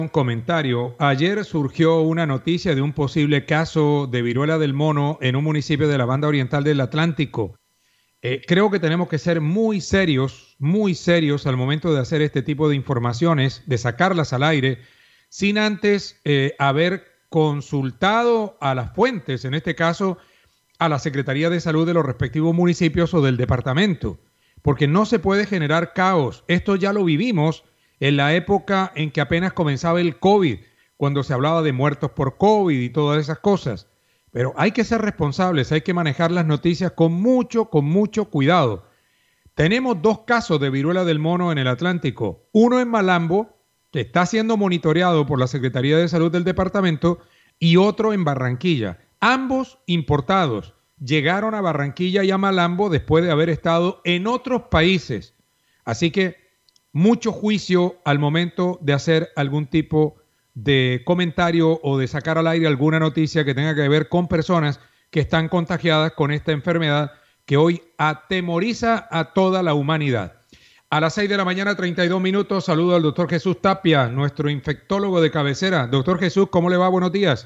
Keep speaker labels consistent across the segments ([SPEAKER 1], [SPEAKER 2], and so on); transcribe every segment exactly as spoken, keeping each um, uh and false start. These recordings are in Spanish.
[SPEAKER 1] Un comentario. Ayer surgió una noticia de un posible caso de viruela del mono en un municipio de la banda oriental del Atlántico. Eh, creo que tenemos que ser muy serios, muy serios al momento de hacer este tipo de informaciones, de sacarlas al aire, sin antes eh, haber consultado a las fuentes, en este caso a la Secretaría de Salud de los respectivos municipios o del departamento, porque no se puede generar caos. Esto ya lo vivimos en la época en que apenas comenzaba el COVID, cuando se hablaba de muertos por COVID y todas esas cosas. Pero hay que ser responsables, hay que manejar las noticias con mucho, con mucho cuidado. Tenemos dos casos de viruela del mono en el Atlántico. Uno en Malambo, que está siendo monitoreado por la Secretaría de Salud del departamento, y otro en Barranquilla. Ambos importados. Llegaron a Barranquilla y a Malambo después de haber estado en otros países. Así que mucho juicio al momento de hacer algún tipo de comentario o de sacar al aire alguna noticia que tenga que ver con personas que están contagiadas con esta enfermedad que hoy atemoriza a toda la humanidad. A las seis de la mañana, treinta y dos minutos, saludo al doctor Jesús Tapia, nuestro infectólogo de cabecera. Doctor Jesús, ¿cómo le va? Buenos días.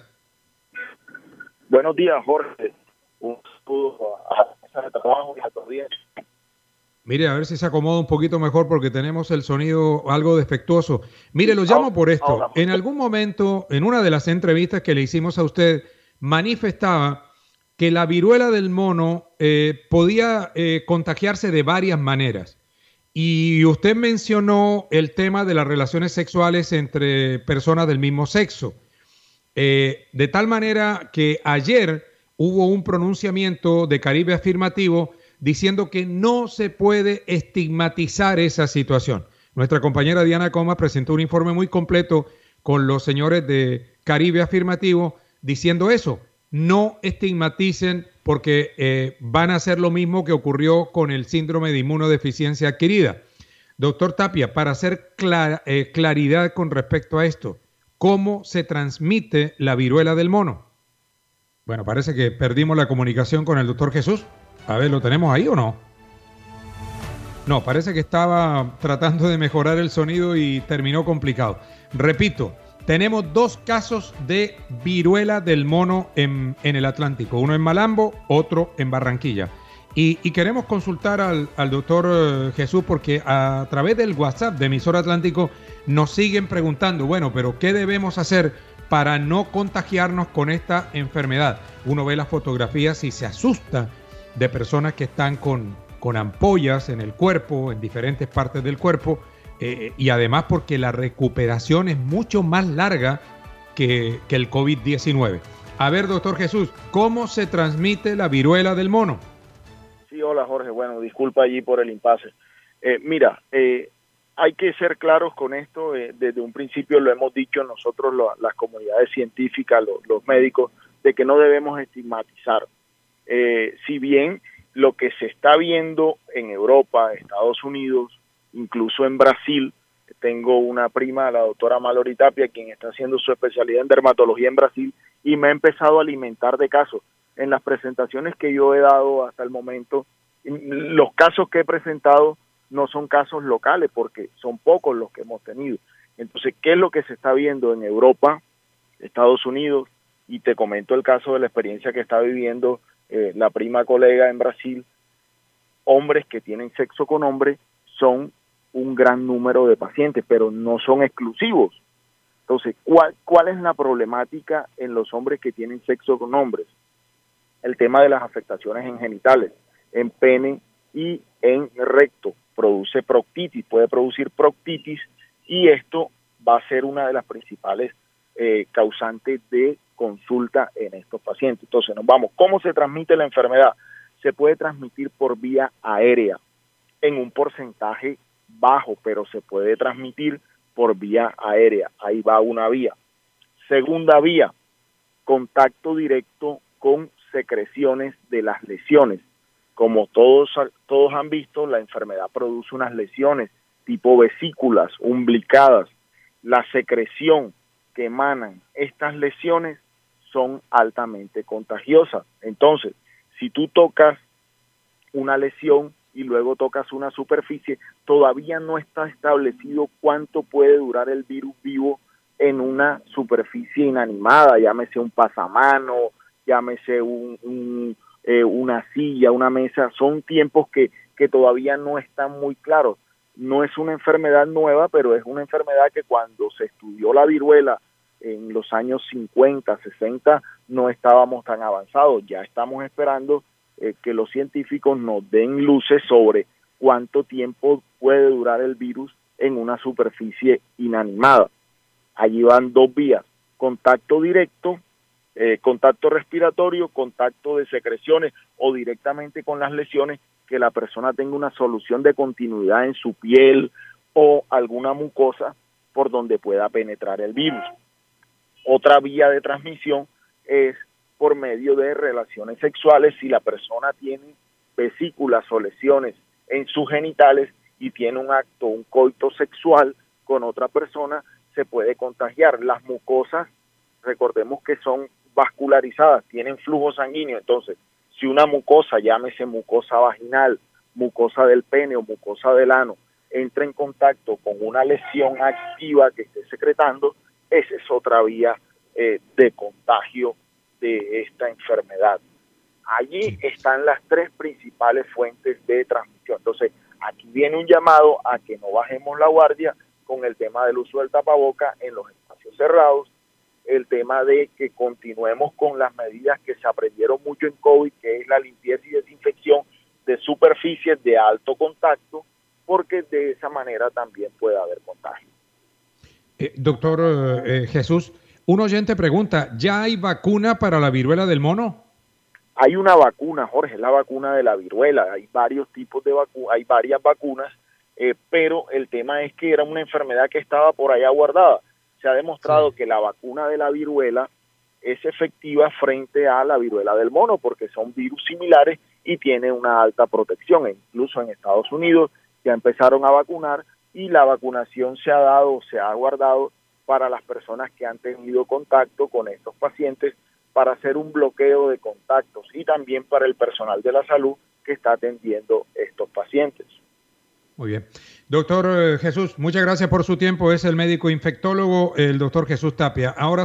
[SPEAKER 2] Buenos días, Jorge. Un saludo a la mesa de trabajo y a todos días.
[SPEAKER 1] Mire, a ver si se acomoda un poquito mejor porque tenemos el sonido algo defectuoso. Mire, lo llamo por esto. En algún momento, en una de las entrevistas que le hicimos a usted, manifestaba que la viruela del mono eh, podía eh, contagiarse de varias maneras. Y usted mencionó el tema de las relaciones sexuales entre personas del mismo sexo. Eh, de tal manera que ayer hubo un pronunciamiento de Caribe Afirmativo diciendo que no se puede estigmatizar esa situación. Nuestra compañera Diana Comas presentó un informe muy completo con los señores de Caribe Afirmativo diciendo eso. No estigmaticen porque eh, van a hacer lo mismo que ocurrió con el síndrome de inmunodeficiencia adquirida. Doctor Tapia, para hacer clara, eh, claridad con respecto a esto, ¿cómo se transmite la viruela del mono? Bueno, parece que perdimos la comunicación con el doctor Jesús. A ver, ¿lo tenemos ahí o no? No, parece que estaba tratando de mejorar el sonido y terminó complicado. Repito, tenemos dos casos de viruela del mono en, en el Atlántico. Uno en Malambo, otro en Barranquilla. Y, y queremos consultar al, al doctor Jesús porque a través del WhatsApp de Emisora Atlántico nos siguen preguntando, bueno, pero ¿qué debemos hacer para no contagiarnos con esta enfermedad? Uno ve las fotografías y se asusta de personas que están con, con ampollas en el cuerpo, en diferentes partes del cuerpo, eh, y además porque la recuperación es mucho más larga que, que el COVID diecinueve. A ver, doctor Jesús, ¿cómo se transmite la viruela del mono?
[SPEAKER 2] Sí, hola Jorge, bueno, disculpa allí por el impasse. Eh, mira, eh, hay que ser claros con esto, eh, desde un principio lo hemos dicho nosotros, lo, las comunidades científicas, lo, los médicos, de que no debemos estigmatizar. Eh, si bien lo que se está viendo en Europa, Estados Unidos, incluso en Brasil, tengo una prima, la doctora Mallory Tapia, quien está haciendo su especialidad en dermatología en Brasil, y me ha empezado a alimentar de casos. En las presentaciones que yo he dado hasta el momento, los casos que he presentado no son casos locales, porque son pocos los que hemos tenido. Entonces, ¿qué es lo que se está viendo en Europa, Estados Unidos? Y te comento el caso de la experiencia que está viviendo Eh, la prima colega en Brasil. Hombres que tienen sexo con hombres son un gran número de pacientes, pero no son exclusivos. Entonces, ¿cuál, cuál es la problemática en los hombres que tienen sexo con hombres? El tema de las afectaciones en genitales, en pene y en recto. Produce proctitis, puede producir proctitis, y esto va a ser una de las principales eh, causantes de consulta en estos pacientes. Entonces nos vamos, ¿cómo se transmite la enfermedad? Se puede transmitir por vía aérea en un porcentaje bajo, pero se puede transmitir por vía aérea. Ahí va una vía. Segunda vía, contacto directo con secreciones de las lesiones. Como todos, todos han visto, la enfermedad produce unas lesiones tipo vesículas, umbilicadas. La secreción que emanan estas lesiones son altamente contagiosas. Entonces, si tú tocas una lesión y luego tocas una superficie, todavía no está establecido cuánto puede durar el virus vivo en una superficie inanimada, llámese un pasamano, llámese un, un, eh, una silla, una mesa. Son tiempos que, que todavía no están muy claros. No es una enfermedad nueva, pero es una enfermedad que cuando se estudió la viruela en los años cincuenta, sesenta, no estábamos tan avanzados. Ya estamos esperando eh, que los científicos nos den luces sobre cuánto tiempo puede durar el virus en una superficie inanimada. Allí van dos vías: contacto directo, eh, contacto respiratorio, contacto de secreciones o directamente con las lesiones, que la persona tenga una solución de continuidad en su piel o alguna mucosa por donde pueda penetrar el virus. Otra vía de transmisión es por medio de relaciones sexuales. Si la persona tiene vesículas o lesiones en sus genitales y tiene un acto, un coito sexual con otra persona, se puede contagiar. Las mucosas, recordemos que son vascularizadas, tienen flujo sanguíneo. Entonces, si una mucosa, llámese mucosa vaginal, mucosa del pene o mucosa del ano, entra en contacto con una lesión activa que esté secretando, esa es otra vía eh, de contagio de esta enfermedad. Allí están las tres principales fuentes de transmisión. Entonces, aquí viene un llamado a que no bajemos la guardia con el tema del uso del tapaboca en los espacios cerrados, el tema de que continuemos con las medidas que se aprendieron mucho en COVID, que es la limpieza y desinfección de superficies de alto contacto, porque de esa manera también puede haber contagio.
[SPEAKER 1] Eh, doctor eh, Jesús, un oyente pregunta, ¿ya hay vacuna para la viruela del mono?
[SPEAKER 2] Hay una vacuna, Jorge, la vacuna de la viruela. Hay varios tipos de vacunas, hay varias vacunas, eh, pero el tema es que era una enfermedad que estaba por allá guardada. Se ha demostrado sí. que la vacuna de la viruela es efectiva frente a la viruela del mono porque son virus similares y tiene una alta protección. E incluso en Estados Unidos ya empezaron a vacunar y la vacunación se ha dado, se ha guardado para las personas que han tenido contacto con estos pacientes para hacer un bloqueo de contactos y también para el personal de la salud que está atendiendo estos pacientes.
[SPEAKER 1] Muy bien. Doctor Jesús, muchas gracias por su tiempo. Es el médico infectólogo, el doctor Jesús Tapia. Ahora